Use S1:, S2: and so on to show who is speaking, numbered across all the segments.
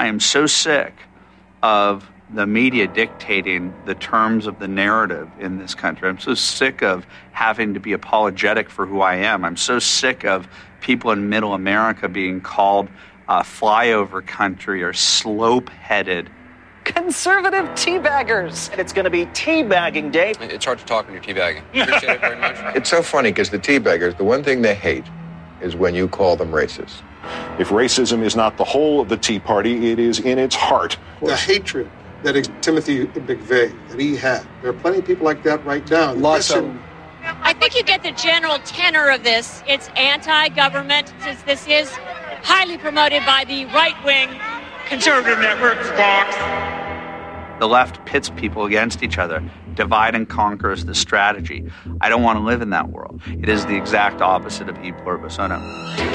S1: I am so sick of the media dictating the terms of the narrative in this country. I'm so sick of having to be apologetic for who I am. I'm so sick of people in middle America being called flyover country or slope-headed.
S2: Conservative teabaggers. And it's going to be teabagging day.
S3: It's hard to talk when you're teabagging. Appreciate it very much.
S4: It's so funny because the teabaggers, the one thing they hate is when you call them racist.
S5: If racism is not the whole of the Tea Party, it is in its heart.
S6: The hatred that Timothy McVeigh, that he had. There are plenty of people like that right now.
S7: I think you get the general tenor of this. It's anti-government, since this is highly promoted by the right-wing conservative networks, Fox.
S1: The left pits people against each other. Divide and conquer is the strategy. I don't want to live in that world. It is the exact opposite of E pluribus unum.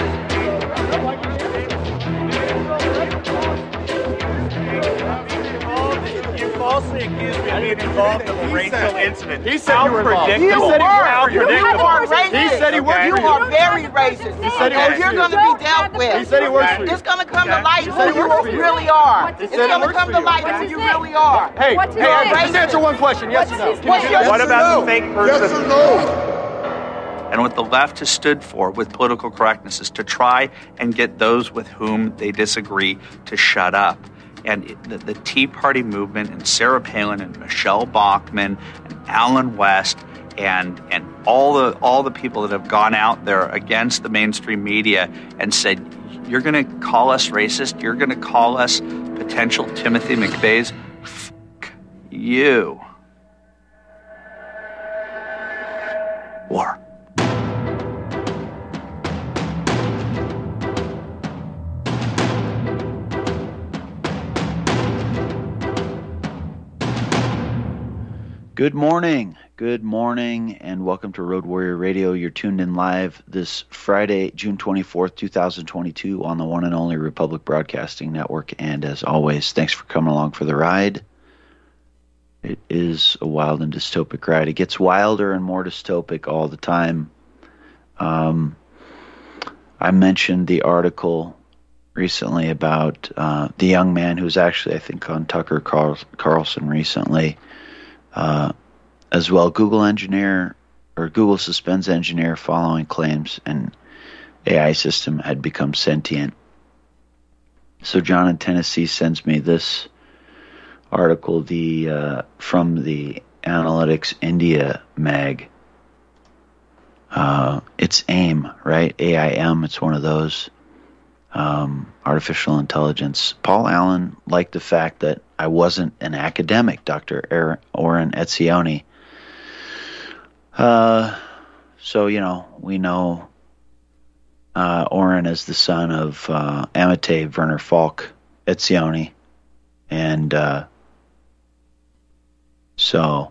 S8: You falsely accused me of being involved in a racial incident.
S9: He said you were involved.
S8: You are
S9: racist.
S8: He said he worked for you.
S9: You are very racist.
S8: He said he worked for you.
S9: You're going to be dealt with.
S8: He said he works for you.
S9: It's going to come to light who you really are. It's going to come to light who you really are.
S8: Hey, just answer one question. Yes or no?
S9: What
S8: about the fake person?
S6: Yes or no?
S1: And what the left has stood for with political correctness is to try and get those with whom they disagree to shut up. And the Tea Party movement and Sarah Palin and Michelle Bachmann and Alan West and all the people that have gone out there against the mainstream media and said, you're going to call us racist, you're going to call us potential Timothy McVeighs, fuck you. War.
S10: Good morning, and welcome to Road Warrior Radio. You're tuned in live this Friday, June 24th, 2022 on the one and only Republic Broadcasting Network. And as always, thanks for coming along for the ride. It is a wild and dystopic ride. It gets wilder and more dystopic all the time. I mentioned the article recently about the young man who's actually, I think, on Tucker Carlson recently. As well, Google suspends engineer following claims an AI system had become sentient. So John in Tennessee sends me this article from the Analytics India mag. It's AIM, right? AIM, it's one of those. Artificial intelligence. Paul Allen liked the fact that I wasn't an academic, Dr. Oren Etzioni. So, we know Oren as the son of Amite Werner Falk Etzioni. And so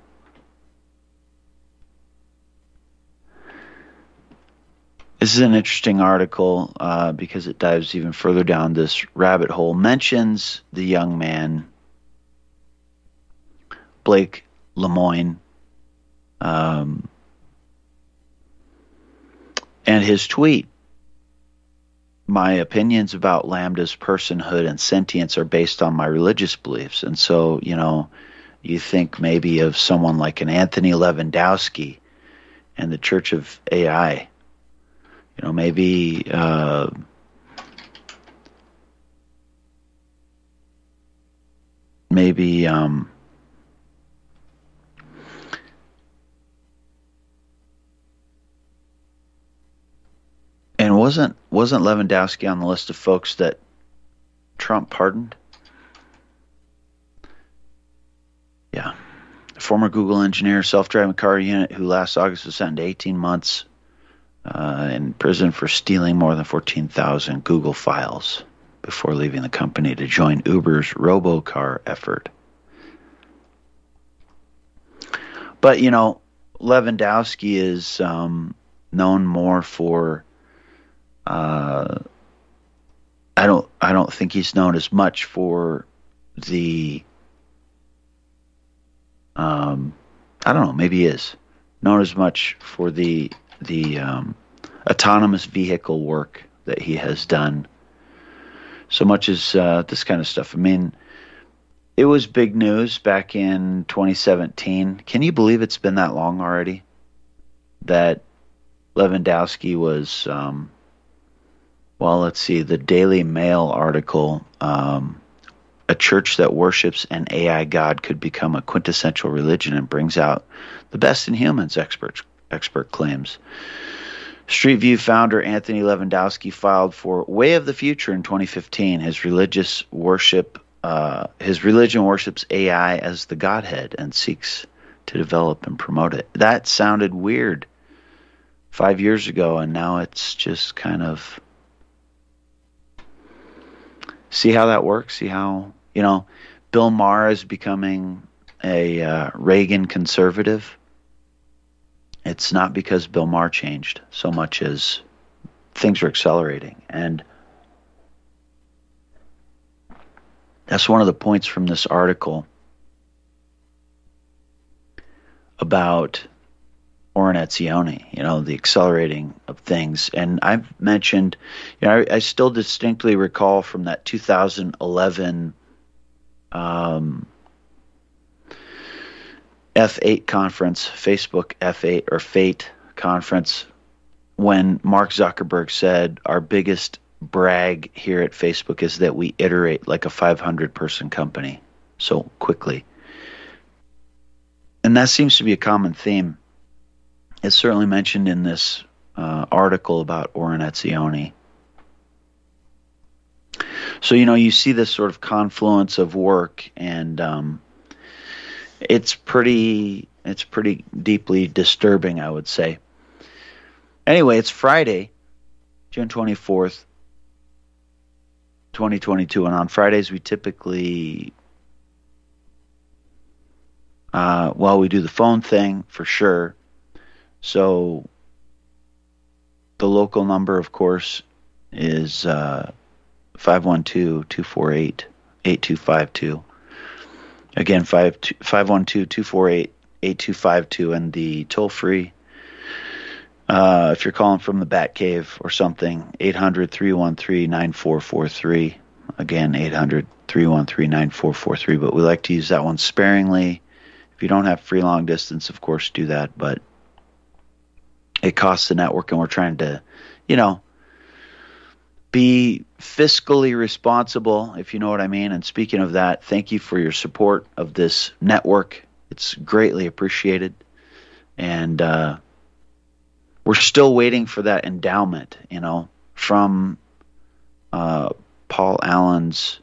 S10: this is an interesting article because it dives even further down this rabbit hole, mentions the young man, Blake Lemoine, and his tweet. My opinions about Lambda's personhood and sentience are based on my religious beliefs. And so, you think maybe of someone like an Anthony Lewandowski and the Church of AI. Maybe and wasn't Lewandowski on the list of folks that Trump pardoned? Yeah. A former Google engineer, self-driving car unit who last August was sentenced to 18 months in prison for stealing more than 14,000 Google files before leaving the company to join Uber's robocar effort. But, Lewandowski is known more for I don't think he's known as much for the I don't know, maybe he is known as much for the autonomous vehicle work that he has done so much as this kind of stuff. I mean, it was big news back in 2017. Can you believe it's been that long already? That Lewandowski was, well, let's see, the Daily Mail article, a church that worships an AI god could become a quintessential religion and brings out the best in humans, expert claims. Street View founder Anthony Lewandowski filed for Way of the Future in 2015. His religion worships AI as the Godhead and seeks to develop and promote it. That sounded weird 5 years ago, and now it's just kind of, see how that works? See how, Bill Maher is becoming a Reagan conservative. It's not because Bill Maher changed so much as things are accelerating. And that's one of the points from this article about Oren Etzioni, the accelerating of things. And I've mentioned, I still distinctly recall from that 2011 F8 conference, Facebook F8 or FATE conference, when Mark Zuckerberg said our biggest brag here at Facebook is that we iterate like a 500-person company so quickly. And that seems to be a common theme. It's certainly mentioned in this article about Oren Etzioni. So, you see this sort of confluence of work, and it's pretty deeply disturbing, I would say. Anyway, it's Friday, June 24th, 2022, and on Fridays we typically, we do the phone thing for sure. So the local number, of course, is 512-248-8252. Again, 512-248-8252, and the toll-free, if you're calling from the Batcave or something, 800-313-9443. Again, 800-313-9443, but we like to use that one sparingly. If you don't have free long distance, of course, do that, but it costs the network, and we're trying to, be fiscally responsible, if you know what I mean. And speaking of that, thank you for your support of this network. It's greatly appreciated. And we're still waiting for that endowment, from Paul Allen's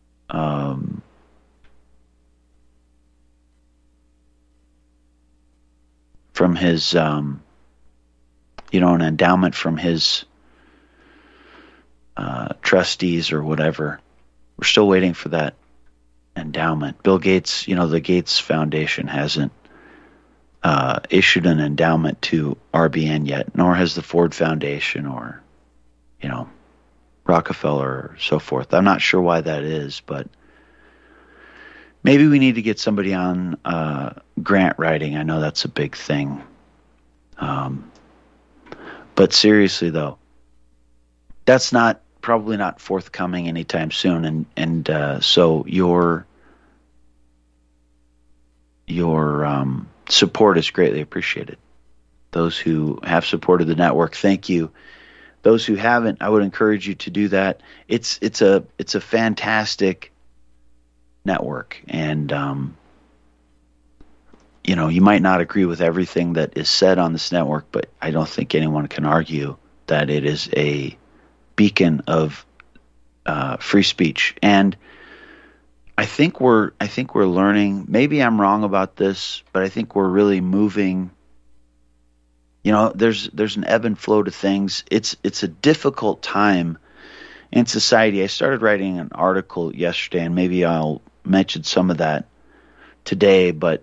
S10: from his an endowment from his trustees or whatever. We're still waiting for that endowment. Bill Gates, the Gates Foundation hasn't issued an endowment to RBN yet, nor has the Ford Foundation or, Rockefeller or so forth. I'm not sure why that is, but maybe we need to get somebody on grant writing. I know that's a big thing. But seriously, though, that's probably not forthcoming anytime soon, and so your support is greatly appreciated. Those who have supported the network, thank you. Those who haven't, I would encourage you to do that. It's a fantastic network, and you might not agree with everything that is said on this network, but I don't think anyone can argue that it is a beacon of free speech. And I think we're learning. Maybe I'm wrong about this, but I think we're really moving. There's an ebb and flow to things. It's a difficult time in society. I started writing an article yesterday, and maybe I'll mention some of that today. But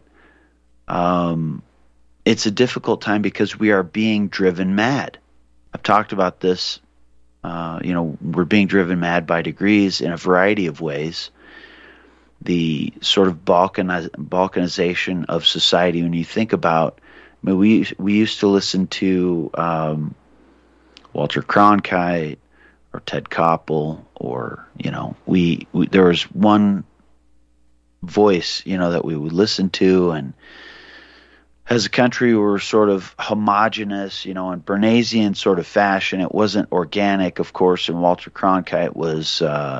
S10: it's a difficult time because we are being driven mad. I've talked about this. We're being driven mad by degrees in a variety of ways. The sort of balkanization of society. When you think about, we used to listen to Walter Cronkite, or Ted Koppel, or, we there was one voice, that we would listen to, and as a country we were sort of homogenous, in Bernaysian sort of fashion. It wasn't organic, of course, and Walter Cronkite was,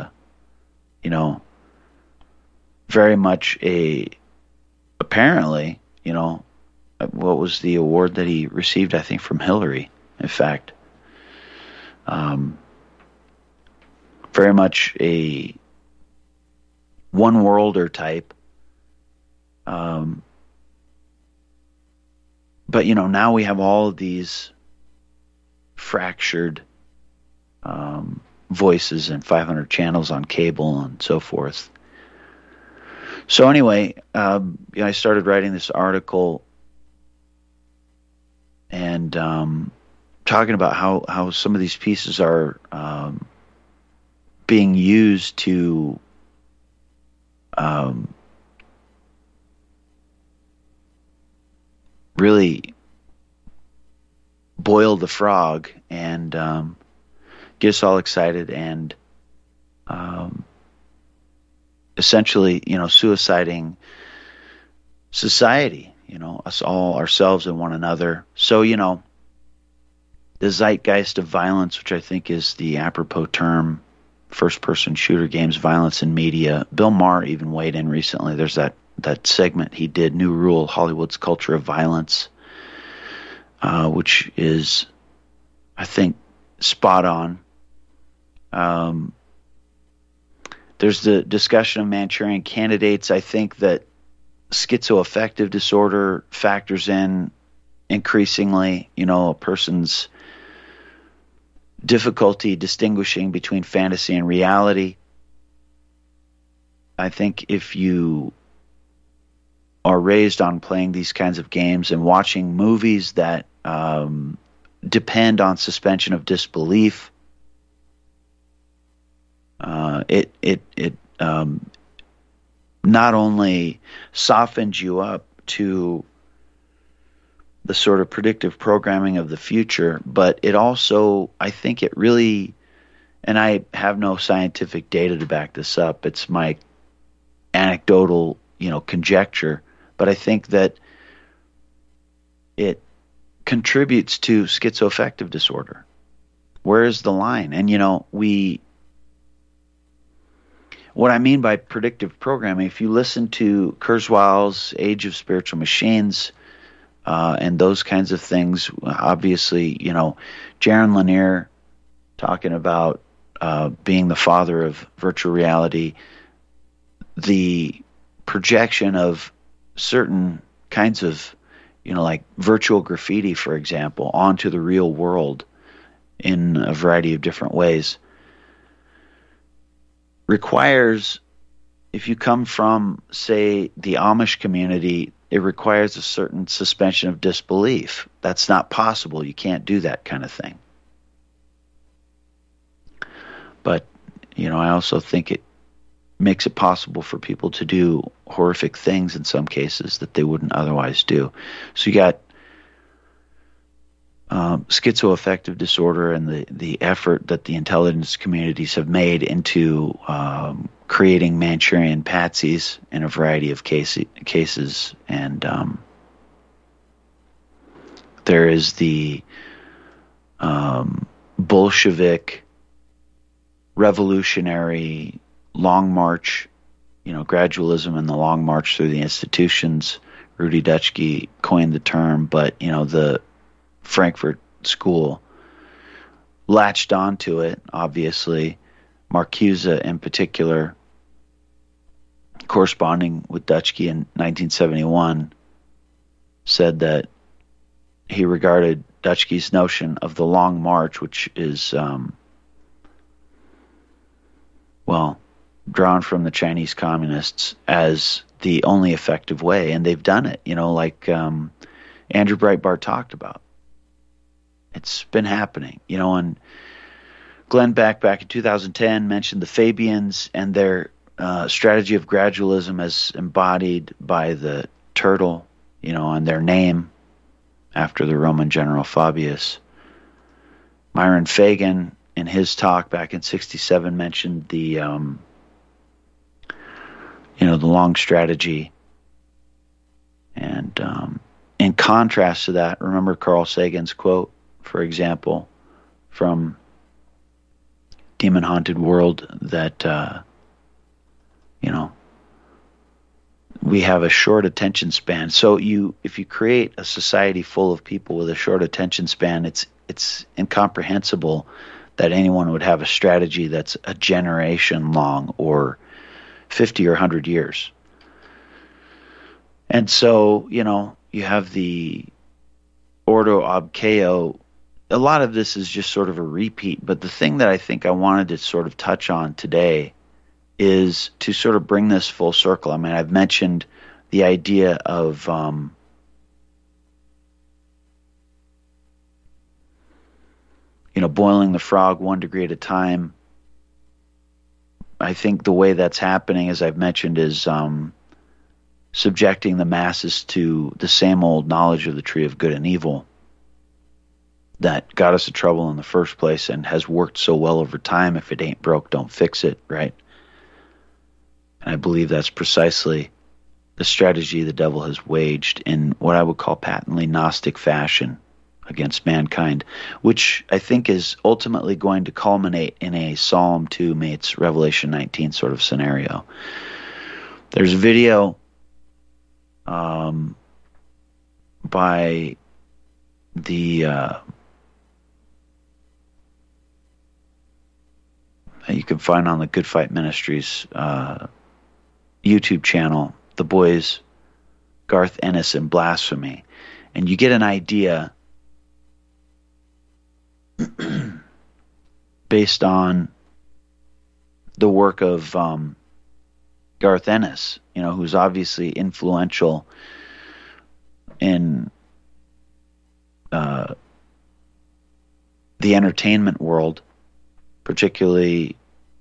S10: very much apparently, what was the award that he received, I think, from Hillary, in fact. Very much a one-worlder type. But, now we have all of these fractured voices and 500 channels on cable and so forth. So anyway, I started writing this article and talking about how some of these pieces are being used to really boil the frog and get us all excited and essentially, suiciding society, us all, ourselves and one another. So, the zeitgeist of violence, which I think is the apropos term, first-person shooter games, violence in media. Bill Maher even weighed in recently. There's that segment he did, New Rule, Hollywood's Culture of Violence, which is, I think, spot on. There's the discussion of Manchurian Candidates. I think that schizoaffective disorder factors in increasingly, a person's difficulty distinguishing between fantasy and reality. I think if you are raised on playing these kinds of games and watching movies that depend on suspension of disbelief, it not only softens you up to the sort of predictive programming of the future, but it also, I think it really, and I have no scientific data to back this up, it's my anecdotal, conjecture, but I think that it contributes to schizoaffective disorder. Where is the line? And, what I mean by predictive programming, if you listen to Kurzweil's Age of Spiritual Machines, and those kinds of things, obviously, Jaron Lanier talking about being the father of virtual reality, the projection of certain kinds of, like virtual graffiti, for example, onto the real world in a variety of different ways, requires, if you come from, say, the Amish community, it requires a certain suspension of disbelief. That's not possible. You can't do that kind of thing. But, I also think it makes it possible for people to do horrific things in some cases that they wouldn't otherwise do. So you got schizoaffective disorder and the effort that the intelligence communities have made into creating Manchurian patsies in a variety of cases. And there is the Bolshevik revolutionary long march, gradualism and the long march through the institutions. Rudy Dutschke coined the term, but, the Frankfurt School latched onto it, obviously. Marcuse in particular, corresponding with Dutschke in 1971, said that he regarded Dutschke's notion of the Long March, which is, drawn from the Chinese communists, as the only effective way, and they've done it, like Andrew Breitbart talked about. It's been happening, and Glenn Beck back in 2010 mentioned the Fabians and their strategy of gradualism as embodied by the turtle, and their name after the Roman general Fabius. Myron Fagan in his talk back in '67 mentioned the the long strategy. And in contrast to that, remember Carl Sagan's quote, for example, from Demon Haunted World, that we have a short attention span. So if you create a society full of people with a short attention span, it's incomprehensible that anyone would have a strategy that's a generation long or 50 or 100 years. And so, you have the Ordo ab Chao. A lot of this is just sort of a repeat, but the thing that I think I wanted to sort of touch on today is to sort of bring this full circle. I mean, I've mentioned the idea of boiling the frog 1 degree at a time. I think the way that's happening, as I've mentioned, is subjecting the masses to the same old knowledge of the tree of good and evil that got us in trouble in the first place and has worked so well over time. If it ain't broke, don't fix it, right? And I believe that's precisely the strategy the devil has waged in what I would call patently Gnostic fashion against mankind, which I think is ultimately going to culminate in a Psalm 2 meets Revelation 19 sort of scenario. There's a video by the you can find on the Good Fight Ministries YouTube channel, The Boys, Garth Ennis and Blasphemy, and you get an idea based on the work of Garth Ennis, who's obviously influential in the entertainment world, particularly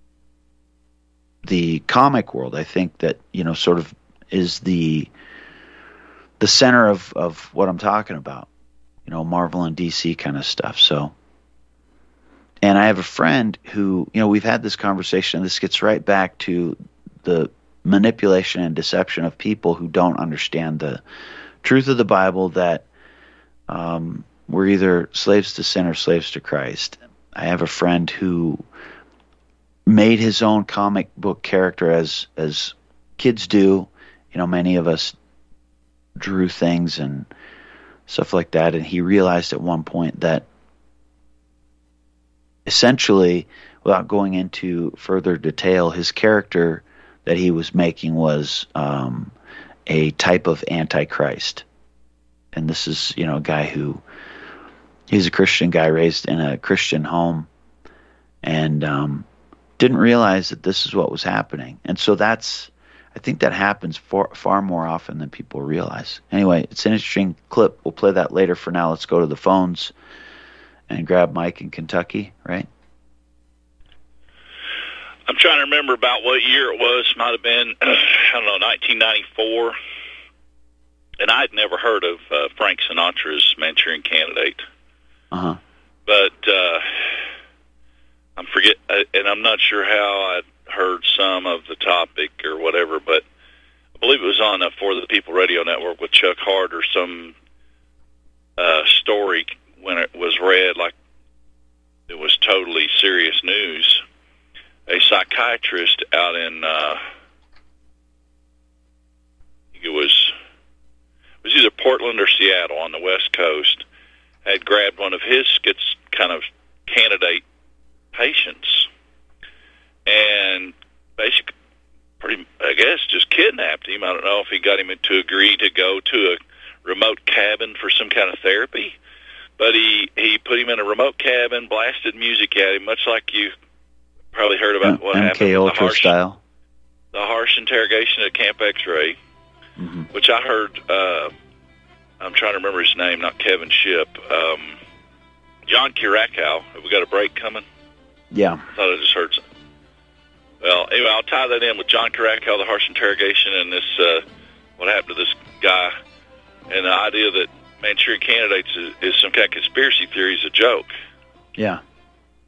S10: the comic world. I think that, sort of is the center of what I'm talking about, Marvel and DC kind of stuff. So, and I have a friend who, we've had this conversation. This gets right back to the manipulation and deception of people who don't understand the truth of the Bible, that we're either slaves to sin or slaves to Christ. I have a friend who made his own comic book character as kids do. Many of us drew things and stuff like that, and he realized at one point that essentially, without going into further detail, his character that he was making was a type of Antichrist. And this is, a guy who, he's a Christian guy raised in a Christian home, and didn't realize that this is what was happening. And so I think that happens far more often than people realize. Anyway, it's an interesting clip. We'll play that later. For now, let's go to the phones and grab Mike in Kentucky, right?
S11: I'm trying to remember about what year it was. Might have been, 1994. And I'd never heard of Frank Sinatra's Manchurian Candidate.
S10: Uh-huh.
S11: But I'm not sure how I'd heard some of the topic or whatever, but I believe it was on For the People Radio Network with Chuck Hart, or some story when it was read like it was totally serious news. A psychiatrist out in it was either Portland or Seattle on the West Coast, had grabbed one of his kind of candidate patients and basically, I guess, just kidnapped him. I don't know if he got him to agree to go to a remote cabin for some kind of therapy, but he put him in a remote cabin, blasted music at him, much like you probably heard about what happened.
S10: MK Ultra style.
S11: The harsh interrogation at Camp X-Ray, which I heard, I'm trying to remember his name, not Kevin Shipp, John Kirakow. Have we got a break coming?
S10: Yeah.
S11: I thought I just heard something. Well, anyway, I'll tie that in with John Kirakow, the harsh interrogation, and this, what happened to this guy, and the idea that Manchurian Candidates is some kind of conspiracy theory is a joke.
S10: Yeah.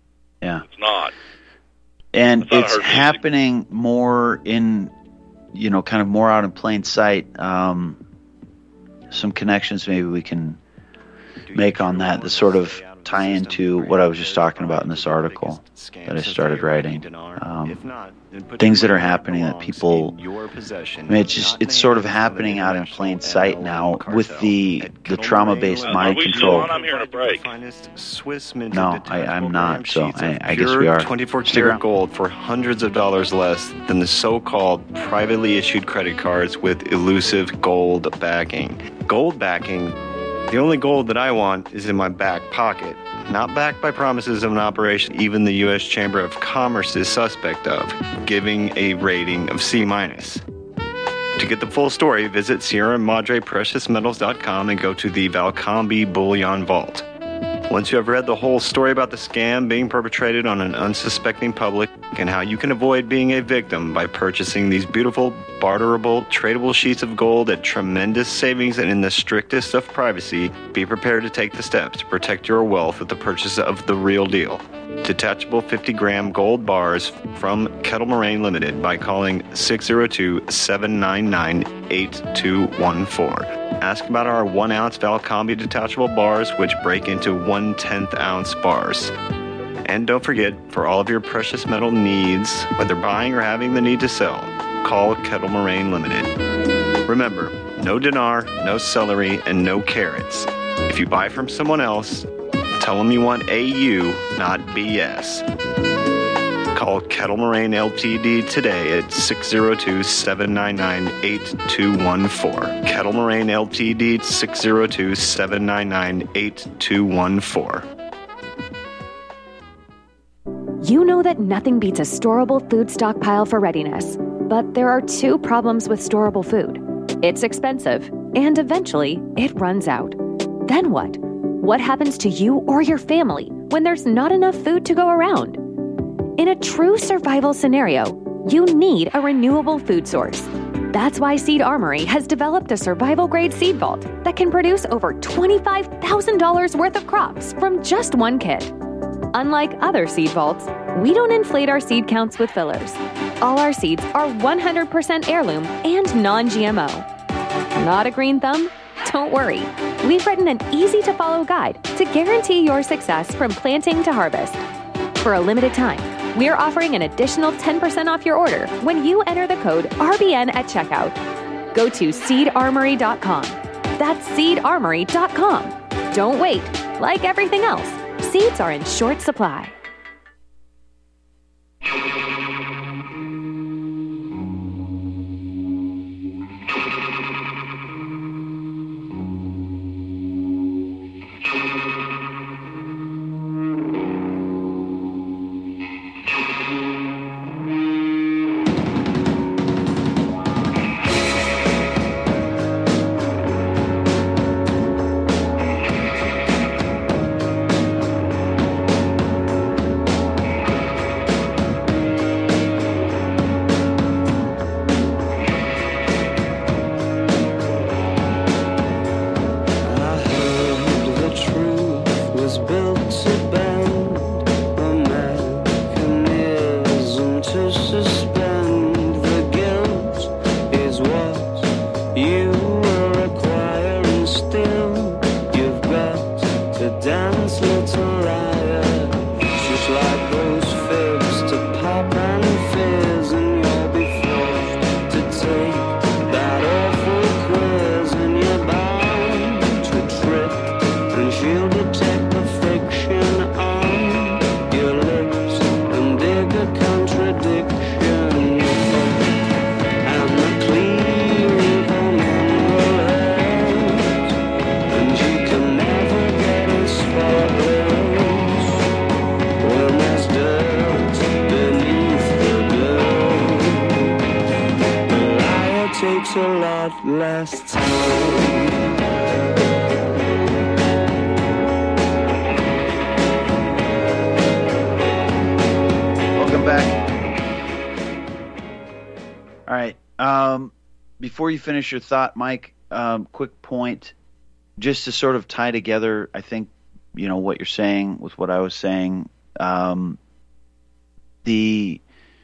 S10: Yeah.
S11: It's not.
S10: And it's happening more in, kind of more out in plain sight. Some connections maybe we can make on that sort of tie into what I was just talking about in this article that I started writing. Things that are happening that people, it's sort of happening out in plain sight now with the trauma-based mind control.
S11: I'm hearing a break.
S10: No, I'm not, so I guess we are.
S12: 24-karat gold for hundreds of dollars less than the so-called privately issued credit cards with elusive gold backing. Gold backing? The only gold that I want is in my back pocket, not backed by promises of an operation even the U.S. Chamber of Commerce is suspect of, giving a rating of C-. To get the full story, visit Sierra Madre PreciousMetals.com and go to the Valcambi Bullion Vault. Once you have read the whole story about the scam being perpetrated on an unsuspecting public and how you can avoid being a victim by purchasing these beautiful, barterable, tradable sheets of gold at tremendous savings and in the strictest of privacy, be prepared to take the steps to protect your wealth with the purchase of the real deal. Detachable 50-gram gold bars from Kettle Moraine Limited by calling 602-799-8214. Ask about our 1-ounce Valcambi detachable bars, which break into 1/10-ounce bars. And don't forget, for all of your precious metal needs, whether buying or having the need to sell, call Kettle Moraine Limited. Remember, no dinar, no celery, and no carrots. If you buy from someone else, tell them you want AU, not BS. Call Kettle Moraine Ltd. today at 602-799-8214. Kettle Moraine Ltd. 602-799-8214.
S13: You know that nothing beats a storable food stockpile for readiness. But there are two problems with storable food. It's expensive, and eventually it runs out. Then what? What happens to you or your family when there's not enough food to go around? In a true survival scenario, you need a renewable food source. That's why Seed Armory has developed a survival-grade seed vault that can produce over $25,000 worth of crops from just one kit. Unlike other seed vaults, we don't inflate our seed counts with fillers. All our seeds are 100% heirloom and non-GMO. Not a green thumb? Don't worry. We've written an easy-to-follow guide to guarantee your success from planting to harvest. For a limited time, we're offering an additional 10% off your order when you enter the code RBN at checkout. Go to seedarmory.com. That's seedarmory.com. Don't wait. Like everything else, seeds are in short supply.
S10: Before you finish your thought, Mike, quick point, just to sort of tie together, I think, what you're saying with what I was saying. the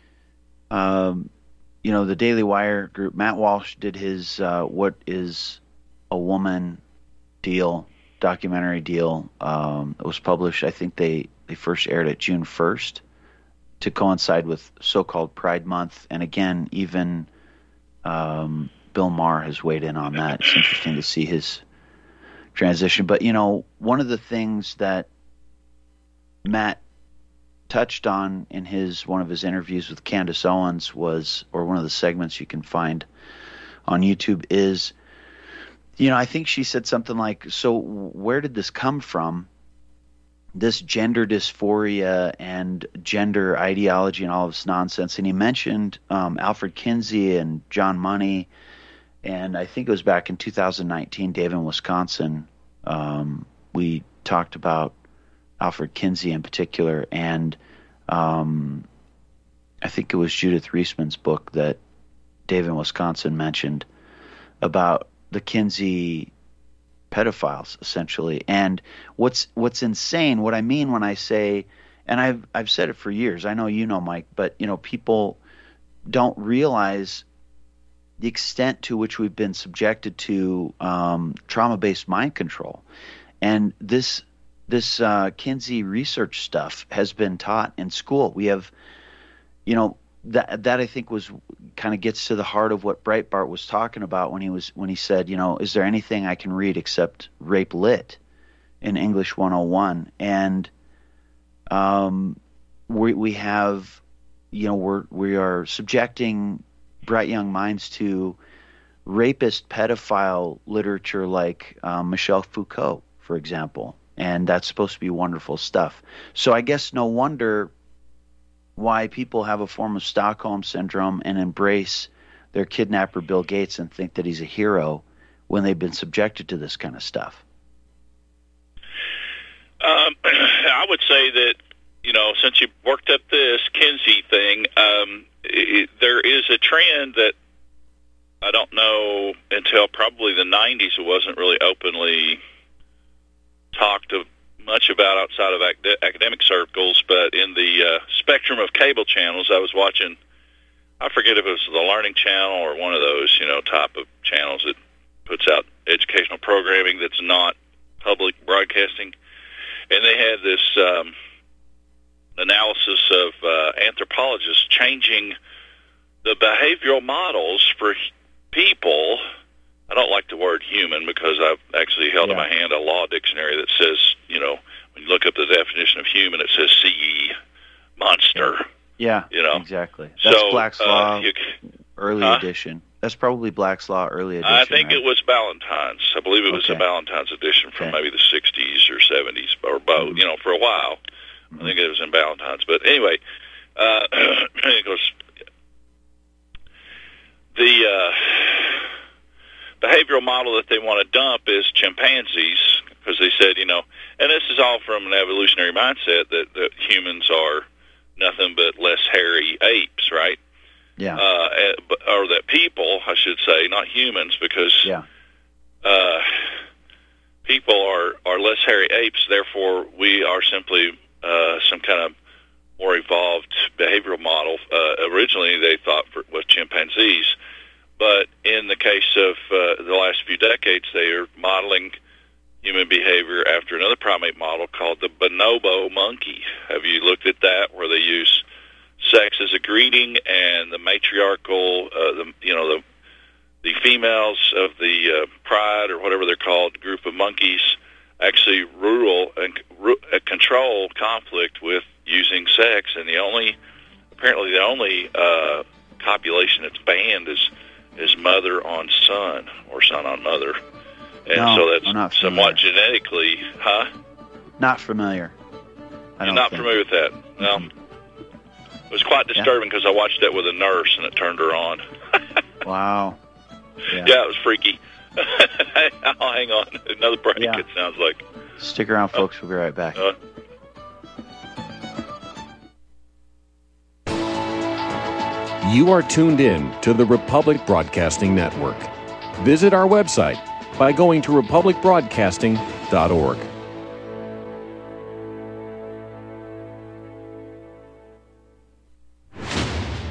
S10: the Daily Wire group, Matt Walsh did his What is a Woman documentary deal. It was published, I think they first aired it June 1st to coincide with so-called Pride Month. And again, even Bill Maher has weighed in on that. It's interesting to see his transition. But, one of the things that Matt touched on in one of his interviews with Candace Owens or one of the segments you can find on YouTube is, I think she said something like, so where did this come from? This gender dysphoria and gender ideology and all of this nonsense. And he mentioned Alfred Kinsey and John Money. And I think it was back in 2019, Dave in Wisconsin. We talked about Alfred Kinsey in particular. And I think it was Judith Reisman's book that Dave in Wisconsin mentioned about the Kinsey pedophiles, essentially. And what's insane, what I mean when I say, and I've said it for years, I know Mike, but people don't realize the extent to which we've been subjected to trauma-based mind control. And this Kinsey research stuff has been taught in school. We have, that I think kind of gets to the heart of what Breitbart was talking about when he said, is there anything I can read except Rape Lit in English 101? And we have, we are subjecting bright young minds to rapist pedophile literature like Michel Foucault, for example, and that's supposed to be wonderful stuff. So I guess no wonder why people have a form of Stockholm syndrome and embrace their kidnapper Bill Gates and think that he's a hero when they've been subjected to this kind of stuff.
S11: I would say that, since you worked up this Kinsey thing, there is a trend that I don't know until probably the 90s it wasn't really openly talked much about outside of academic circles, but in the spectrum of cable channels, I was watching, I forget if it was the Learning Channel or one of those, type of channels that puts out educational programming that's not public broadcasting. And they had this analysis of anthropologists changing the behavioral models for people. I don't like the word human because I've actually held in my hand a law dictionary that says, when you look up the definition of human, it says CE, monster.
S10: Yeah, exactly. That's Black's Law early edition. That's probably Black's Law early edition.
S11: I think it was Ballantyne's. I believe it was a Ballantyne's edition from maybe the 60s or 70s or both, for a while. I think it was in Ballantyne's. But anyway, it goes, the behavioral model that they want to dump is chimpanzees, because they said, and this is all from an evolutionary mindset that humans are nothing but less hairy apes, right?
S10: Yeah.
S11: Or that people, I should say, not humans, because people are less hairy apes, therefore we are simply some kind of more evolved behavioral model. Originally they thought with chimpanzees, but in the case of the last few decades, they are modeling human behavior after another primate model called the bonobo monkey. Have you looked at that, where they use sex as a greeting, and the matriarchal, the females of the pride or whatever they're called, group of monkeys, actually rule and control conflict with using sex, and apparently the only copulation that's banned is mother on son or son on mother, and so that's somewhat genetically,
S10: Not familiar.
S11: You're not familiar with that? Well, it was quite disturbing because I watched that with a nurse and it turned her on.
S10: Wow.
S11: Yeah, it was freaky. I'll hang on. Another break, it sounds like.
S10: Stick around, folks. We'll be right back.
S14: You are tuned in to the Republic Broadcasting Network. Visit our website by going to republicbroadcasting.org.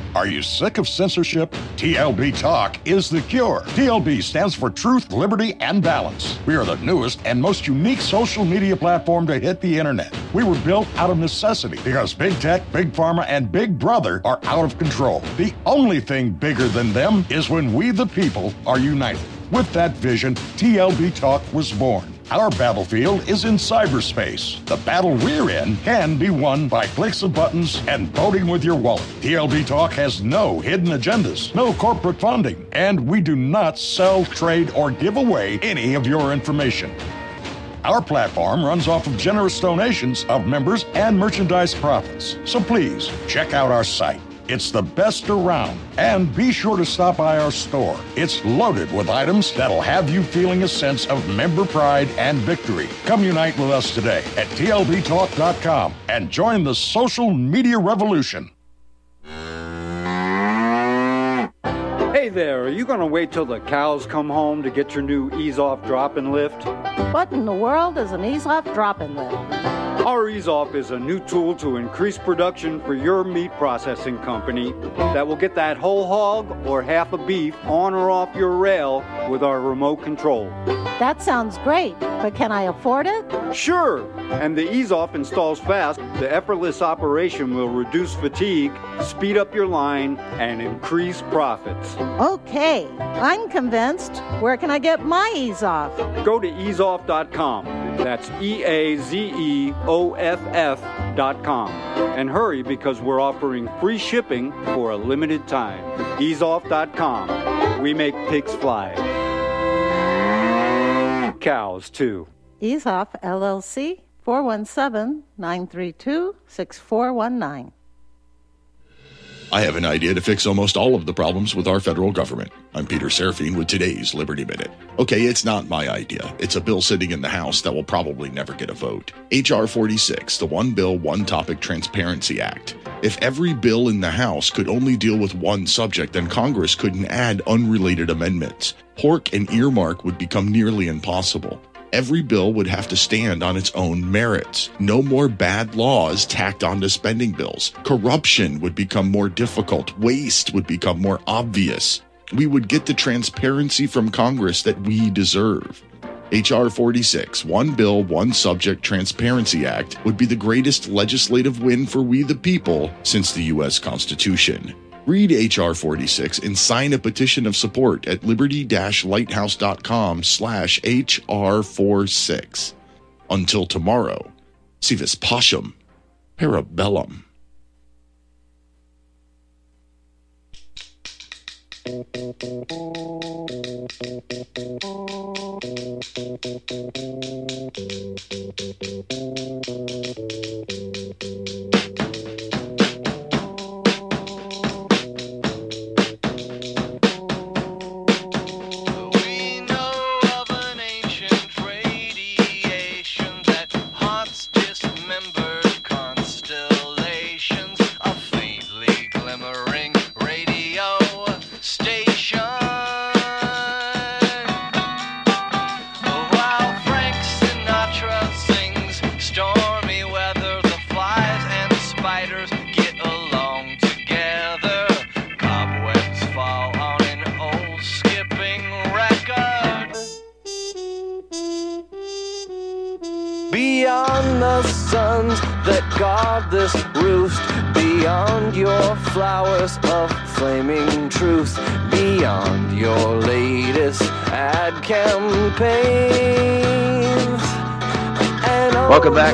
S15: Are you sick of censorship? TLB Talk is the cure. TLB stands for Truth, Liberty, and Balance. We are the newest and most unique social media platform to hit the internet. We were built out of necessity because Big Tech, Big Pharma, and Big Brother are out of control. The only thing bigger than them is when we, the people, are united. With that vision, TLB Talk was born. Our battlefield is in cyberspace. The battle we're in can be won by clicks of buttons and voting with your wallet. TLB Talk has no hidden agendas, no corporate funding, and we do not sell, trade, or give away any of your information. Our platform runs off of generous donations of members and merchandise profits. So please, check out our site. It's the best around. And be sure to stop by our store. It's loaded with items that'll have you feeling a sense of member pride and victory. Come unite with us today at TLBTalk.com and join the social media revolution.
S16: Hey there, are you going to wait till the cows come home to get your new ease-off drop-and lift?
S17: What in the world is an ease-off drop-and lift?
S16: Our ease-off is a new tool to increase production for your meat processing company that will get that whole hog or half a beef on or off your rail with our remote control.
S17: That sounds great, but can I afford it?
S16: Sure, and the ease-off installs fast. The effortless operation will reduce fatigue, speed up your line, and increase profits.
S17: Okay, I'm convinced. Where can I get my ease-off?
S16: Go to easeoff.com. That's EAZEOFF.com. And hurry because we're offering free shipping for a limited time. Easeoff.com. We make pigs fly. Cows, too.
S17: EaseOff, LLC, 417-932-6419.
S18: I have an idea to fix almost all of the problems with our federal government. I'm Peter Serafine with today's Liberty Minute. Okay, it's not my idea. It's a bill sitting in the House that will probably never get a vote. H.R. 46, the One Bill, One Topic Transparency Act. If every bill in the House could only deal with one subject, then Congress couldn't add unrelated amendments. Pork and earmark would become nearly impossible. Every bill would have to stand on its own merits. No more bad laws tacked onto spending bills. Corruption would become more difficult. Waste would become more obvious. We would get the transparency from Congress that we deserve. H.R. 46, One Bill, One Subject Transparency Act would be the greatest legislative win for we the people since the U.S. Constitution. Read H.R. 46 and sign a petition of support at liberty-lighthouse.com/HR46. Until tomorrow, si vis pacem, parabellum.
S19: Beyond the suns that guard this roost, beyond your flowers of flaming truth, beyond your latest ad campaigns.
S10: Welcome back.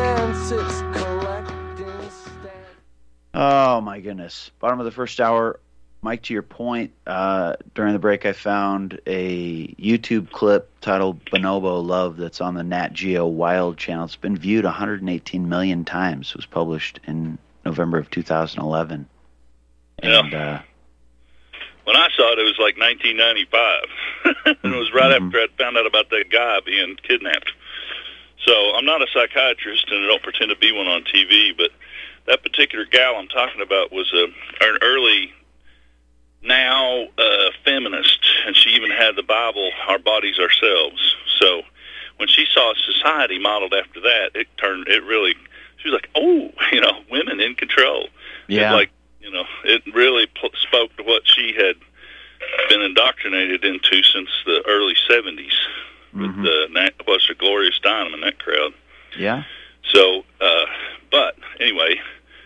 S10: Oh my goodness. Bottom of the first hour. Mike, to your point, during the break I found a YouTube clip titled Bonobo Love that's on the Nat Geo Wild channel. It's been viewed 118 million times. It was published in November of 2011. And,
S11: when I saw it, it was like 1995. And it was right after I found out about that guy being kidnapped. So I'm not a psychiatrist, and I don't pretend to be one on TV, but that particular gal I'm talking about was an early... now feminist, and she even had the Bible, Our Bodies Ourselves. So when she saw a society modeled after that, she was like, oh, women in control.
S10: Yeah.
S11: It's like, it really spoke to what she had been indoctrinated into since the early 70s with what's a Glorious Dynam in that crowd.
S10: Yeah.
S11: So, but anyway,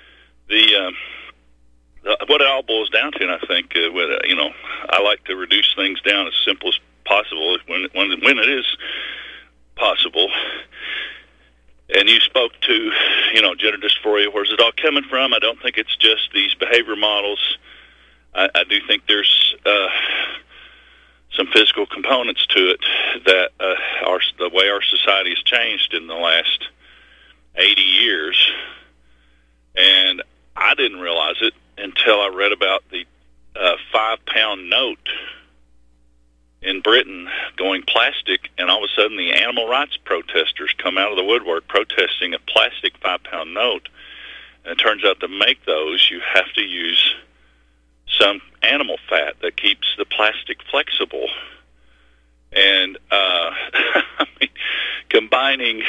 S11: what it all boils down to, and I think, I like to reduce things down as simple as possible when it is possible. And you spoke to, gender dysphoria. Where's it all coming from? I don't think it's just these behavior models. I do think there's some physical components to it that the way our society has changed in the last 80 years. And I didn't realize it until I read about the 5-pound note in Britain going plastic, and all of a sudden the animal rights protesters come out of the woodwork protesting a plastic 5-pound note. And it turns out to make those, you have to use some animal fat that keeps the plastic flexible. And I mean, combining,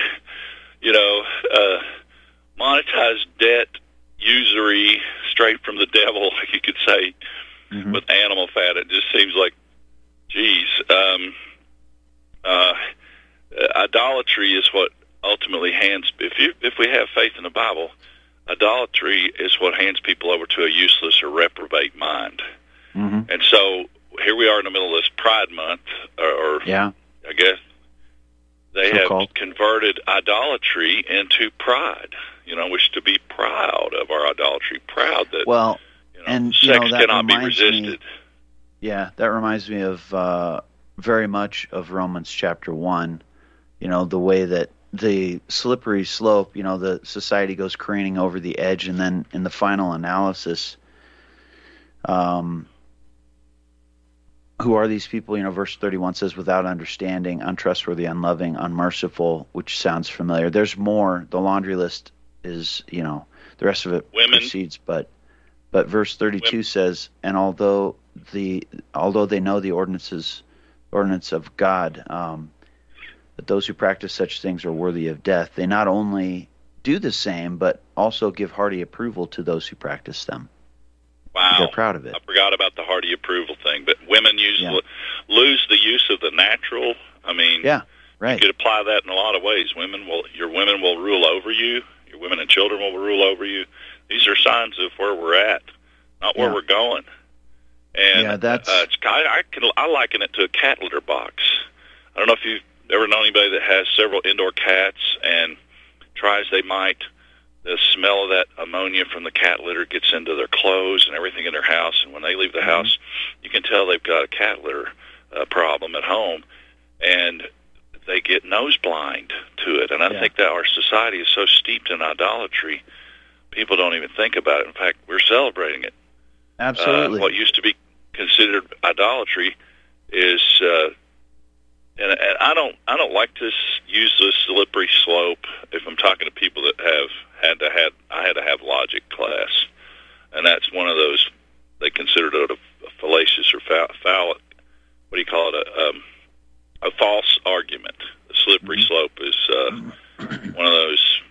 S11: monetized debt, usury, straight from the devil, you could say, with animal fat, it just seems like, geez. Idolatry is what ultimately if we have faith in the Bible, idolatry is what hands people over to a useless or reprobate mind. And so here we are in the middle of this Pride Month, or I guess they have converted idolatry into pride. Wish to be proud of our idolatry, proud that sex cannot be resisted.
S10: That reminds me of very much of Romans chapter 1. The way that the slippery slope, the society goes careening over the edge, and then in the final analysis, who are these people? Verse 31 says, without understanding, untrustworthy, unloving, unmerciful, which sounds familiar. There's more. The laundry list is, the rest of it proceeds, but verse 32 says, and although they know the ordinance of God, that those who practice such things are worthy of death, they not only do the same, but also give hearty approval to those who practice them.
S11: Wow.
S10: They're proud of it.
S11: I forgot about the hearty approval thing, but women lose the use of the natural. I mean, you could apply that in a lot of ways. Your women will rule over you. Your women and children will rule over you. These are signs of where we're at, not where we're going. And I liken it to a cat litter box. I don't know if you've ever known anybody that has several indoor cats and tries they might. The smell of that ammonia from the cat litter gets into their clothes and everything in their house. And when they leave the house, you can tell they've got a cat litter problem at home. And they get nose blind to it. And I think that our society is so steeped in idolatry, people don't even think about it. In fact, we're celebrating it.
S10: Absolutely.
S11: What used to be considered idolatry is, and I don't like to use this slippery slope if I'm talking to people that I had to have logic class, and that's one of those they considered it a fallacious or foul. What do you call it? A false argument. The slippery slope is one of those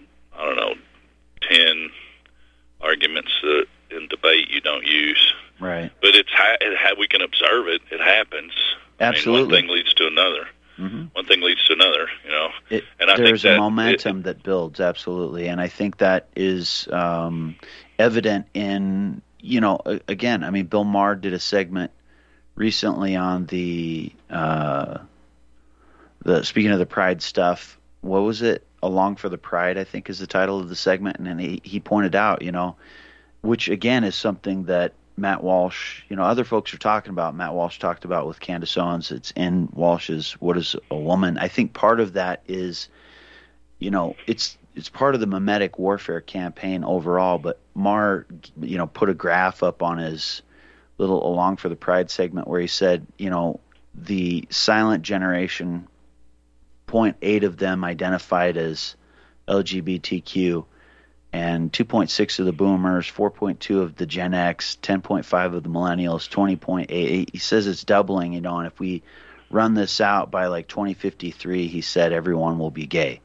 S11: 10 arguments that in debate you don't use.
S10: Right.
S11: But we can observe it. It happens.
S10: Absolutely.
S11: One thing leads to another. One thing leads to another, And
S10: there's a momentum that builds, absolutely. And I think that is evident in, again, Bill Maher did a segment recently on the speaking of the Pride stuff. What was it? Along for the Pride, I think, is the title of the segment. And then he pointed out, which again is something that Matt Walsh, other folks are talking about. Matt Walsh talked about with Candace Owens. It's in Walsh's What is a Woman? I think part of that is, it's part of the mimetic warfare campaign overall. But Maher, put a graph up on his little Along for the Pride segment where he said, the silent generation, 0.8 of them identified as LGBTQ, and 2.6 of the boomers, 4.2 of the Gen X, 10.5 of the millennials, 20.8. He says it's doubling, and if we run this out by like 2053, he said everyone will be gay.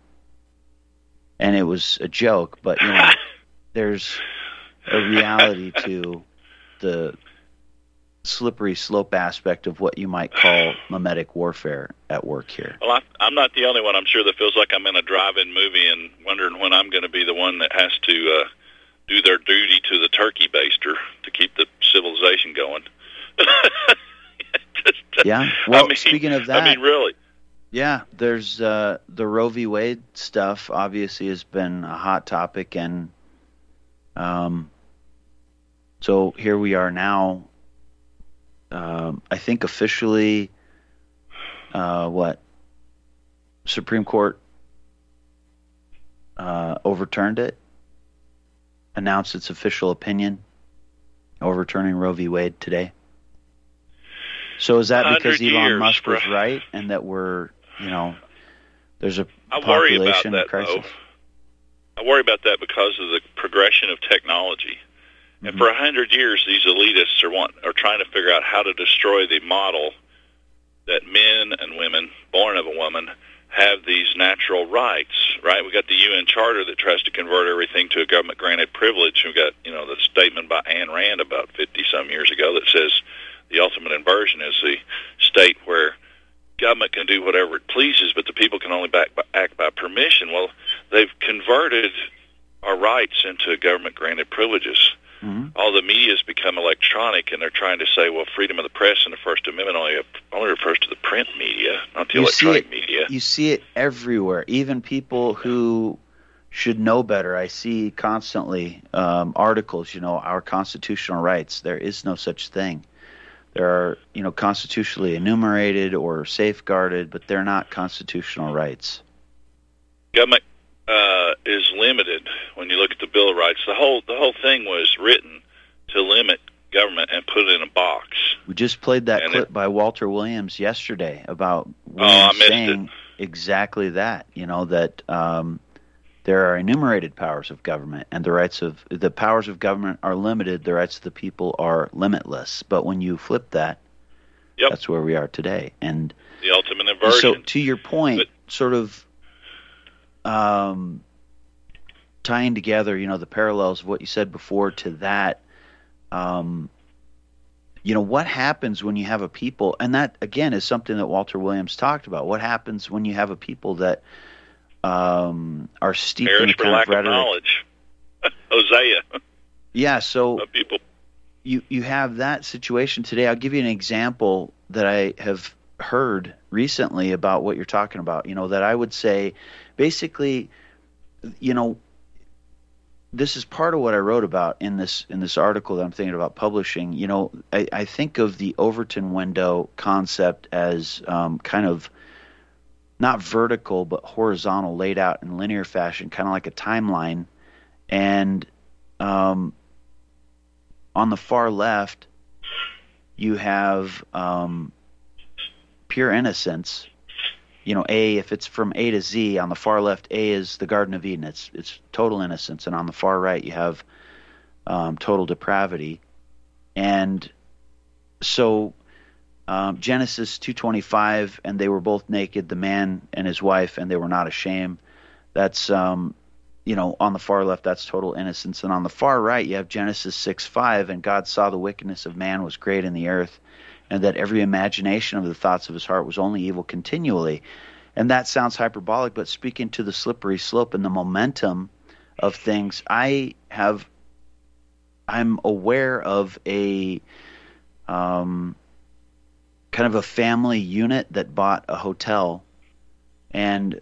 S10: And it was a joke, but there's a reality to the slippery slope aspect of what you might call mimetic warfare at work here.
S11: Well, I'm not the only one, I'm sure, that feels like I'm in a drive-in movie and wondering when I'm going to be the one that has to do their duty to the turkey baster to keep the civilization going.
S10: Yeah. Well, speaking of that,
S11: I mean, really.
S10: Yeah, there's the Roe v. Wade stuff. Obviously, has been a hot topic, and so here we are now. I think officially, Supreme Court overturned it, announced its official opinion, overturning Roe v. Wade today. So is that because Elon Musk was right, and that there's a population crisis?
S11: I worry about that because of the progression of technology. And for 100 years, these elitists are trying to figure out how to destroy the model that men and women, born of a woman, have these natural rights, right? We got the UN Charter that tries to convert everything to a government-granted privilege. We got, the statement by Ayn Rand about 50-some years ago that says the ultimate inversion is the state where government can do whatever it pleases, but the people can only act by permission. Well, they've converted our rights into government-granted privileges. All the media has become electronic, and they're trying to say, well, freedom of the press and the First Amendment only refers to the print media, not the electronic media.
S10: You see it everywhere. Even people who should know better. I see constantly articles, our constitutional rights. There is no such thing. There are, constitutionally enumerated or safeguarded, but they're not constitutional rights.
S11: Government is limited when you look at the Bill of Rights. The whole thing was written to limit government and put it in a box.
S10: We just played that clip by Walter Williams yesterday about Williams saying exactly that. That there are enumerated powers of government, and the powers of government are limited. The rights of the people are limitless. But when you flip that, that's where we are today. And
S11: the ultimate inversion.
S10: So to your point, sort of tying together, the parallels of what you said before to that, what happens when you have a people, and that, again, is something that Walter Williams talked about. What happens when you have a people that are steeped in the kind of rhetoric?
S11: Knowledge. Hosea.
S10: Yeah, so you have that situation today. I'll give you an example that I have heard recently about what you're talking about, that I would say basically, this is part of what I wrote about in this article that I'm thinking about publishing. I think of the Overton window concept as kind of not vertical but horizontal, laid out in linear fashion, kind of like a timeline. And on the far left, you have pure innocence. If it's from A to Z, on the far left, A is the Garden of Eden. It's total innocence. And on the far right, you have total depravity. And so Genesis 2:25, and they were both naked, the man and his wife, and they were not ashamed. That's, on the far left, that's total innocence. And on the far right, you have Genesis 6:5, and God saw the wickedness of man was great in the earth, and that every imagination of the thoughts of his heart was only evil continually. And that sounds hyperbolic, but speaking to the slippery slope and the momentum of things, I'm aware of a kind of a family unit that bought a hotel, and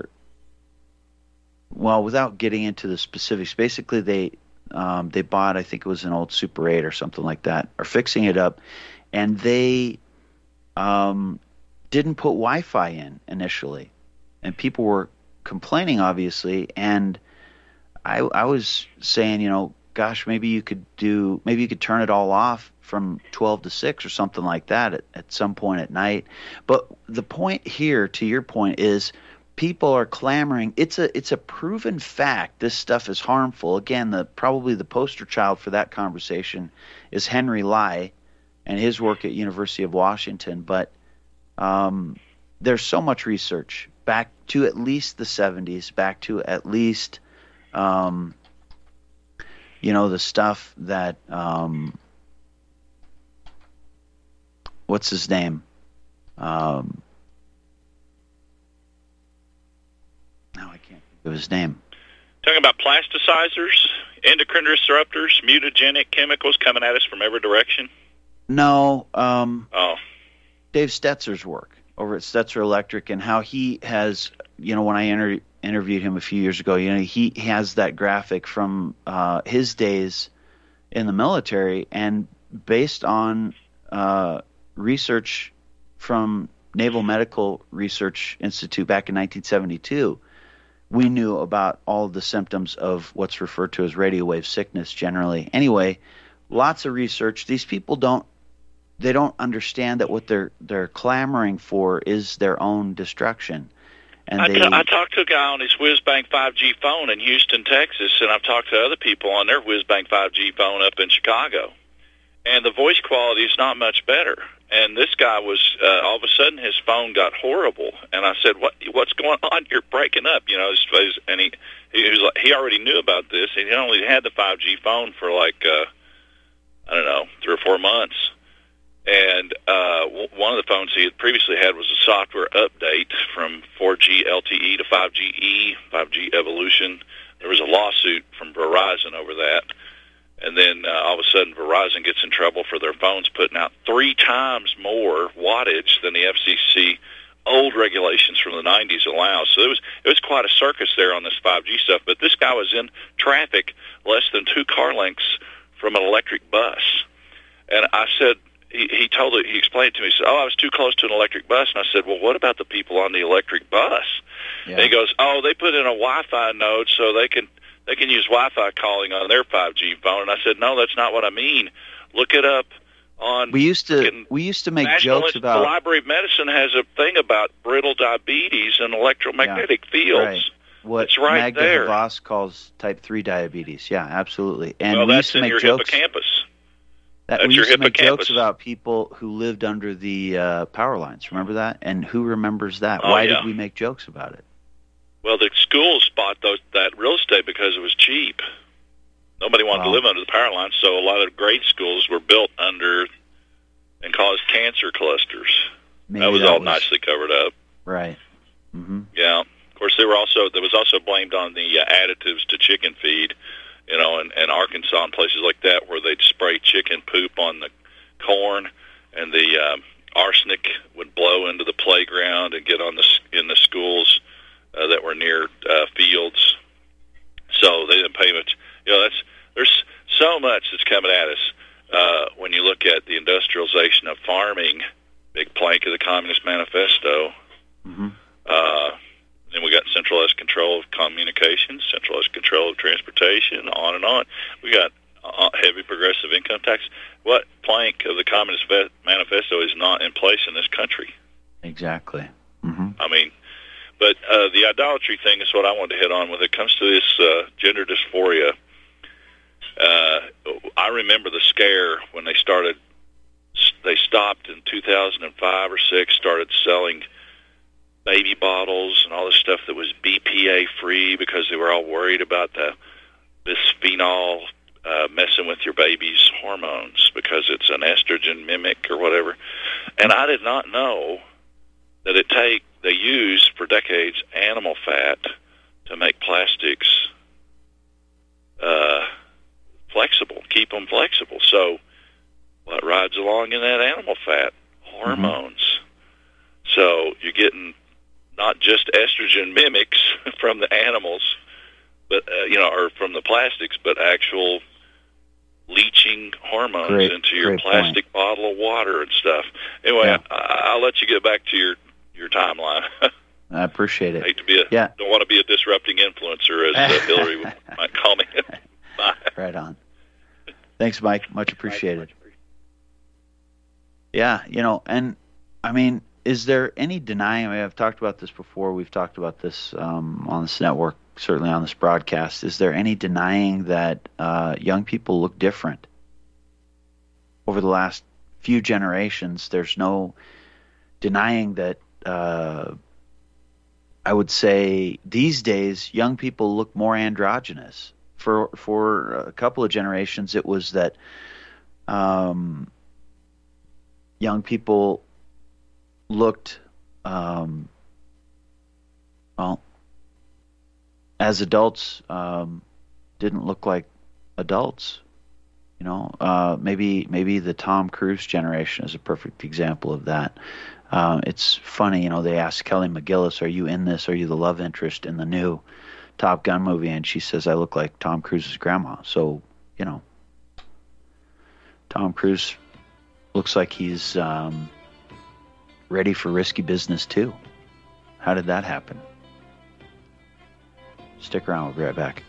S10: without getting into the specifics, basically they bought, I think it was an old Super 8 or something like that, are fixing it up. And they didn't put Wi-Fi in initially, and people were complaining, obviously. And I was saying, gosh, maybe you could turn it all off from 12 to 6 or something like that at some point at night. But the point here, to your point, is people are clamoring. It's a proven fact. This stuff is harmful. Again, probably the poster child for that conversation is Henry Lai and his work at University of Washington. But there's so much research back to at least the 70s, back to at least, the stuff that what's his name? No, I can't think of his name.
S11: Talking about plasticizers, endocrine disruptors, mutagenic chemicals coming at us from every direction?
S10: No. Dave Stetzer's work over at Stetzer Electric, and how he has, when I interviewed him a few years ago, he has that graphic from his days in the military, and based on research from Naval Medical Research Institute back in 1972, we knew about all of the symptoms of what's referred to as radio wave sickness generally. Anyway, lots of research. These people don't understand that what they're clamoring for is their own destruction. And
S11: I talked to a guy on his Whizbang 5G phone in Houston, Texas, and I've talked to other people on their Whizbang 5G phone up in Chicago. And the voice quality is not much better. And this guy was, all of a sudden, his phone got horrible. And I said, what's going on? You're breaking up. And he was like, he already knew about this. And he only had the 5G phone for 3 or 4 months. And one of the phones he had previously had was a software update from 4G LTE to 5GE, 5G Evolution. There was a lawsuit from Verizon over that. And then all of a sudden Verizon gets in trouble for their phones putting out 3 times more wattage than the FCC old regulations from the 90s allow. So it was quite a circus there on this 5G stuff. But this guy was in traffic less than 2 car lengths from an electric bus. And I said, he explained it to me. He said, I was too close to an electric bus. And I said, well, what about the people on the electric bus? Yeah. And he goes, they put in a Wi-Fi node so they can use Wi-Fi calling on their 5G phone. And I said, no, that's not what I mean. Look it up on.
S10: We used to make jokes about.
S11: The Library of Medicine has a thing about brittle diabetes and electromagnetic fields.
S10: Right. What
S11: it's right
S10: Magda
S11: there.
S10: Havas calls type 3 diabetes. Yeah, absolutely. And
S11: well,
S10: we
S11: that's
S10: used to
S11: in
S10: make
S11: your
S10: jokes.
S11: hippocampus.
S10: We used to make jokes about people who lived under the power lines. Remember that? And who remembers that? Why did we make jokes about it?
S11: Well, the schools bought that real estate because it was cheap. Nobody wanted to live under the power lines, so a lot of grade schools were built under and caused cancer clusters. That was nicely covered up.
S10: Right. Mm-hmm.
S11: Yeah. Of course, there was also blamed on the additives to chicken feed. In Arkansas and places like that where they'd spray chicken poop on the corn, and the arsenic would blow into the playground and get in the schools that were near fields. So they didn't pay much. There's so much that's coming at us when you look at the industrialization of farming, big plank of the Communist Manifesto.
S10: Mm-hmm.
S11: Then we got centralized control of communications, centralized control of transportation, on and on. We got heavy progressive income tax. What plank of the Communist Manifesto is not in place in this country?
S10: Exactly. Mm-hmm.
S11: I mean, but the idolatry thing is what I wanted to hit on when it comes to this gender dysphoria. I remember the scare when they stopped in 2005 or 6, started selling baby bottles and all this stuff that was BPA free because they were all worried about the bisphenol messing with your baby's hormones because it's an estrogen mimic or whatever. And I did not know that they use for decades animal fat to make plastics flexible, keep them flexible. So what rides along in that animal fat? Hormones. Mm-hmm. So you're getting not just estrogen mimics from the animals, but or from the plastics, but actual leaching hormones into your plastic bottle of water and stuff. Anyway, I'll let you get back to your timeline.
S10: I appreciate it.
S11: I hate to don't want to be a disrupting influencer, as Hillary might call me. Bye.
S10: Right on. Thanks, Mike. Much appreciated. Yeah, and I mean, is there any denying? I mean, I've talked about this before. We've talked about this on this network, certainly on this broadcast. Is there any denying that young people look different over the last few generations? There's no denying that. I would say these days, young people look more androgynous. For a couple of generations, it was that young people looked, as adults, didn't look like adults. Maybe the Tom Cruise generation is a perfect example of that. It's funny, they asked Kelly McGillis, "Are you in this? Are you the love interest in the new Top Gun movie?" And she says, "I look like Tom Cruise's grandma." So, Tom Cruise looks like he's ready for risky business too. How did that happen? Stick around, we'll be right back.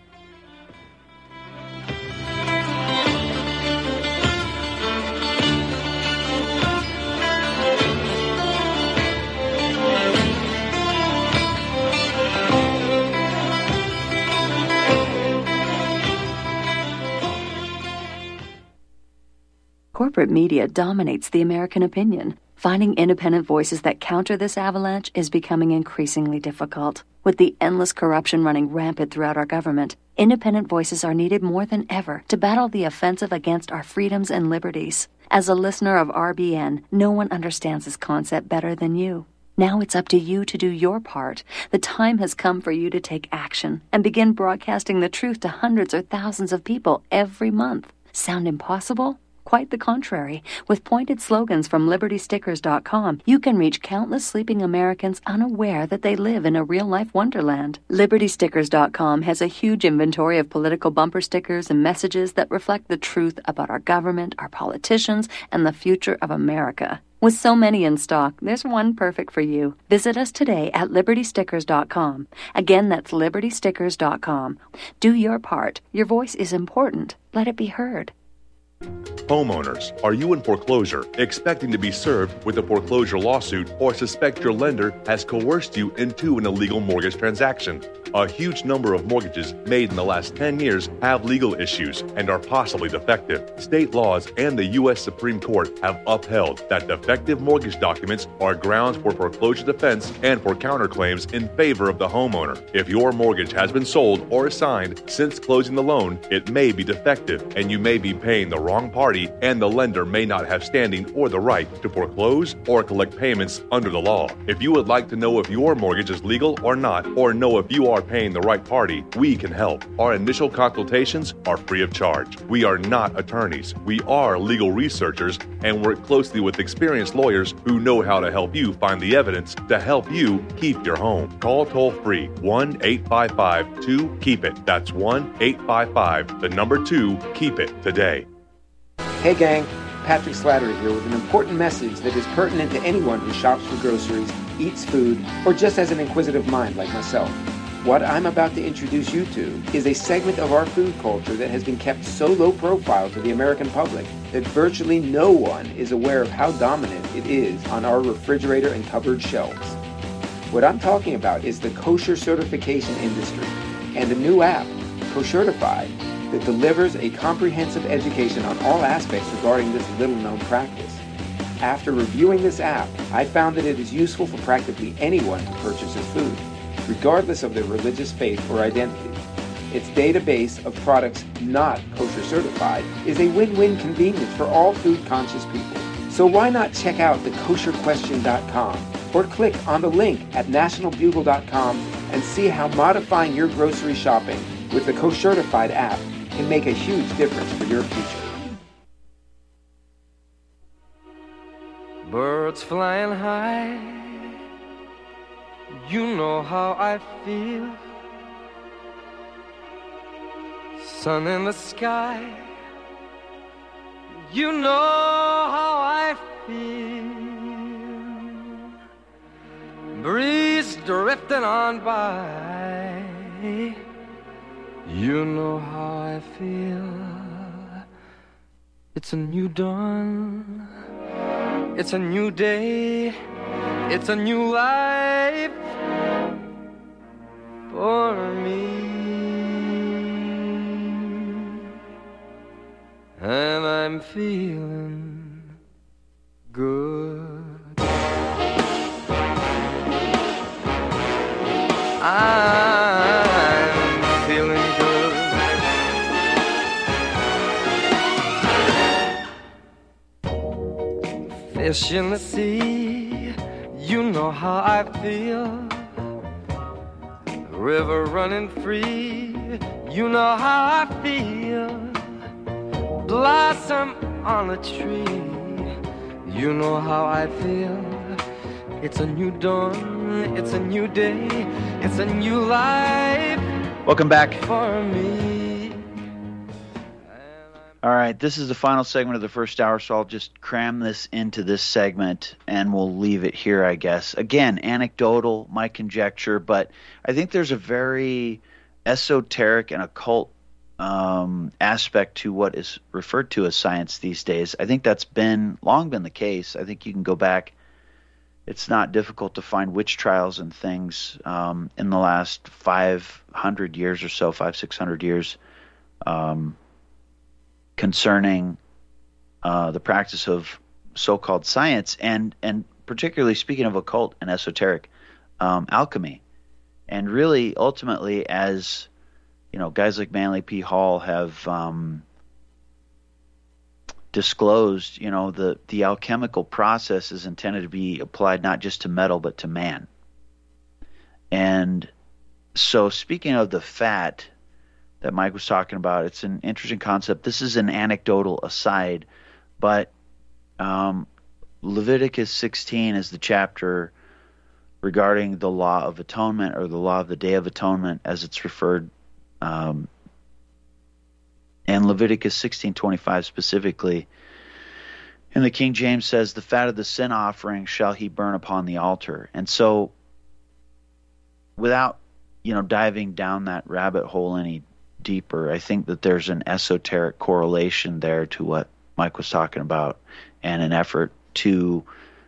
S20: Corporate media dominates the American opinion. Finding independent voices that counter this avalanche is becoming increasingly difficult. With the endless corruption running rampant throughout our government, independent voices are needed more than ever to battle the offensive against our freedoms and liberties. As a listener of RBN, no one understands this concept better than you. Now it's up to you to do your part. The time has come for you to take action and begin broadcasting the truth to hundreds or thousands of people every month. Sound impossible? Quite the contrary. With pointed slogans from LibertyStickers.com, you can reach countless sleeping Americans unaware that they live in a real-life wonderland. LibertyStickers.com has a huge inventory of political bumper stickers and messages that reflect the truth about our government, our politicians, and the future of America. With so many in stock, there's one perfect for you. Visit us today at LibertyStickers.com. Again, that's LibertyStickers.com. Do your part. Your voice is important. Let it be heard.
S21: Homeowners, are you in foreclosure, expecting to be served with a foreclosure lawsuit, or suspect your lender has coerced you into an illegal mortgage transaction? A huge number of mortgages made in the last 10 years have legal issues and are possibly defective. State laws and the U.S. Supreme Court have upheld that defective mortgage documents are grounds for foreclosure defense and for counterclaims in favor of the homeowner. If your mortgage has been sold or assigned since closing the loan, it may be defective and you may be paying the wrong party, and the lender may not have standing or the right to foreclose or collect payments under the law. If you would like to know if your mortgage is legal or not, or know if you are paying the right party, we can help. Our initial consultations are free of charge. We are not attorneys. We are legal researchers and work closely with experienced lawyers who know how to help you find the evidence to help you keep your home. Call toll-free 1-855-2-KEEP-IT. That's 1-855-2-KEEP-IT today.
S22: Hey gang, Patrick Slattery here with an important message that is pertinent to anyone who shops for groceries, eats food, or just has an inquisitive mind like myself. What I'm about to introduce you to is a segment of our food culture that has been kept so low profile to the American public that virtually no one is aware of how dominant it is on our refrigerator and cupboard shelves. What I'm talking about is the kosher certification industry and a new app, Koshertified, that delivers a comprehensive education on all aspects regarding this little-known practice. After reviewing this app, I found that it is useful for practically anyone who purchases food, regardless of their religious faith or identity. Its database of products not kosher certified is a win-win convenience for all food-conscious people. So why not check out the kosherquestion.com or click on the link at nationalbugle.com and see how modifying your grocery shopping with the Koshertified app can make a huge difference for your future.
S19: Birds flying high, you know how I feel. Sun in the sky, you know how I feel. Breeze drifting on by, you know how I feel. It's a new dawn, it's a new day, it's a new life for me. And I'm feeling good. I'm feeling good. fish in the sea, you know how I feel. River running free, you know how I feel. Blossom on a tree, you know how I feel. It's a new dawn, it's a new day, it's a new life.
S10: Welcome back.
S19: For me.
S10: All right, this is the final segment of the first hour, so I'll just cram this into this segment, and we'll leave it here, I guess. Again, anecdotal, my conjecture, but I think there's a very esoteric and occult aspect to what is referred to as science these days. I think that's long been the case. I think you can go back. It's not difficult to find witch trials and things in the last 500 years or so, 600 years, concerning the practice of so-called science and particularly speaking of occult and esoteric alchemy. And really, ultimately, as you know, guys like Manly P. Hall have disclosed, you know, the alchemical process is intended to be applied not just to metal but to man. And so, speaking of the fat that Mike was talking about, it's an interesting concept. This is an anecdotal aside, but Leviticus 16 is the chapter regarding the law of atonement, or the law of the Day of Atonement, as it's referred. And Leviticus 16:25 specifically, and the King James says, "The fat of the sin offering shall he burn upon the altar." And so, without diving down that rabbit hole any deeper, I think that there's an esoteric correlation there to what Mike was talking about, and an effort to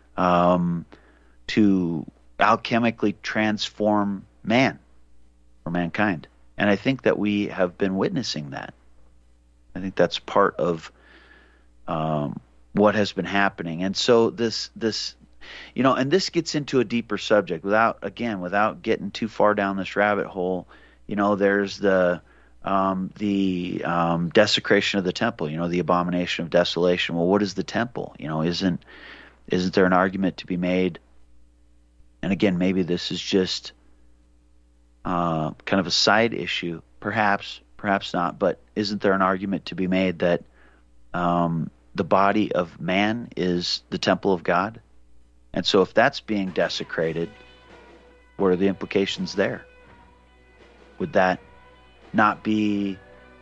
S10: alchemically transform man or mankind. And I think that we have been witnessing that. I think that's part of what has been happening. And so this and this gets into a deeper subject without getting too far down this rabbit hole. There's the desecration of the temple, the abomination of desolation. Well, what is the temple? Isn't there an argument to be made? And again, maybe this is just kind of a side issue, perhaps not, but isn't there an argument to be made that the body of man is the temple of God? And so if that's being desecrated, what are the implications there? Would that not be,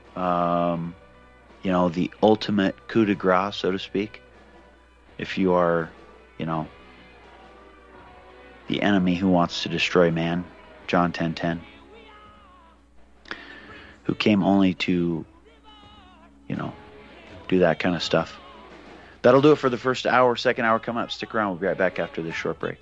S10: the ultimate coup de grace, so to speak? If you are, the enemy who wants to destroy man, John 10:10, who came only to, do that kind of stuff. That'll do it for the first hour. Second hour coming up. Stick around. We'll be right back after this short break.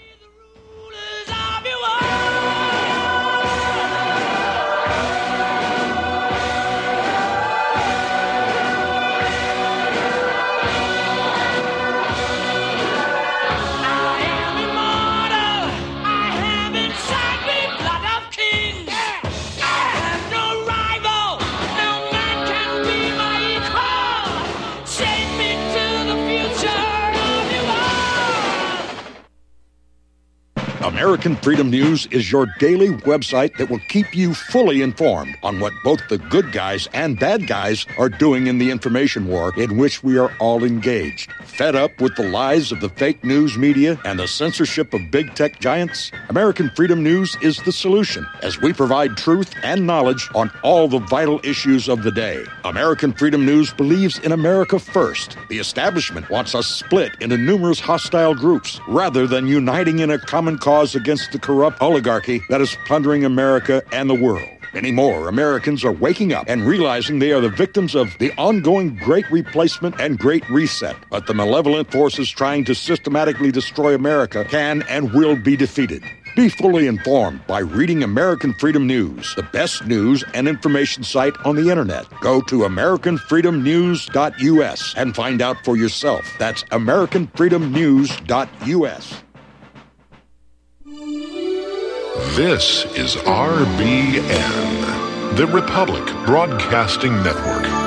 S15: American Freedom News is your daily website that will keep you fully informed on what both the good guys and bad guys are doing in the information war in which we are all engaged. Fed up with the lies of the fake news media and the censorship of big tech giants? American Freedom News is the solution, as we provide truth and knowledge on all the vital issues of the day. American Freedom News believes in America first. The establishment wants us split into numerous hostile groups rather than uniting in a common cause against the corrupt oligarchy that is plundering America and the world. Many more Americans are waking up and realizing they are the victims of the ongoing Great Replacement and Great Reset. But the malevolent forces trying to systematically destroy America can and will be defeated. Be fully informed by reading American Freedom News, the best news and information site on the internet. Go to AmericanFreedomNews.us and find out for yourself. That's AmericanFreedomNews.us.
S2: This is RBN, the Republic Broadcasting Network.